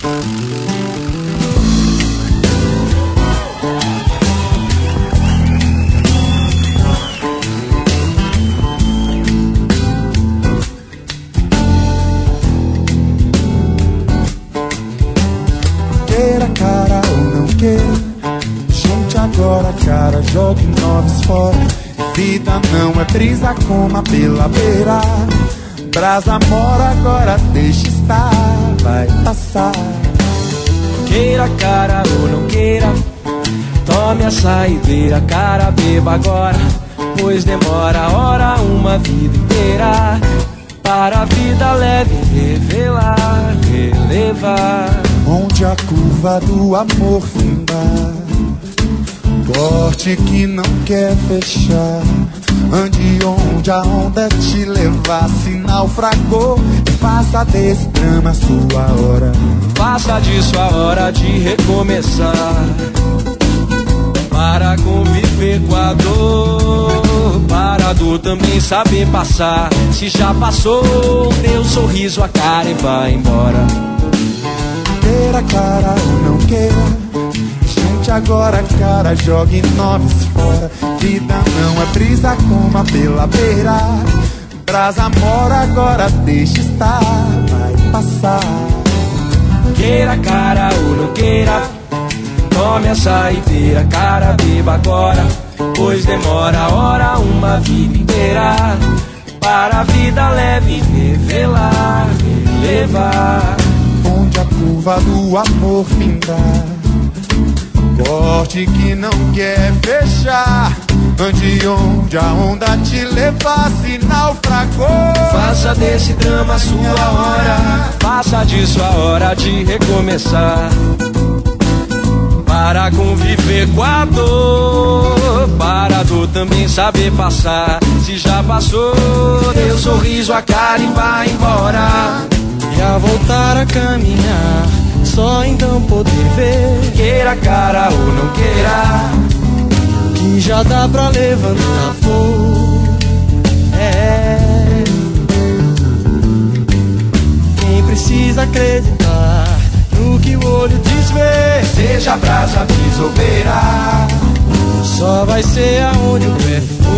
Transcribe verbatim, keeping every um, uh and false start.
Queira, cara, ou não queira, gente, agora, cara, jogue noves fora. Vida não é brisa como a pela beira. Brasa mora, agora deixa estar, vai passar. Queira, cara, ou não queira, tome a saideira, cara, beba agora, pois demora a hora, uma vida inteira, para a vida leve revelar, relevar. Onde a curva do amor findar, corte que não quer fechar. Ande onde a onda te levar. Se naufragou, faça desse drama a sua hora. Faça disso a hora de recomeçar, para conviver com a dor, para a dor também saber passar. Se já passou, dê um sorriso à cara e vai embora. Queira, cara, ou não queira, gente, agora, cara, jogue noves fora. Vida não é brisa como a pela beira. Brasa mora, agora deixa estar, vai passar. Queira, cara, ou não queira, tome a saideira, cara, beba agora, pois demora a hora, uma vida inteira, para a vida leve revelar, relevar. Onde a curva do amor findar, corte que não quer fechar. Ande onde a onda te levar. Se naufragou, faça desse drama a sua hora. Faça disso a hora de recomeçar, para conviver com a dor, para a dor também saber passar. Se já passou, dê um sorriso à cara e vai embora. E ao voltar a caminhar, só então poder ver. Queira, cara, ou não queira, que já dá pra levantar voo. É, quem precisa acreditar no que o olho diz ver. seja brasa, pisobeira, só vai ser aonde o pé for.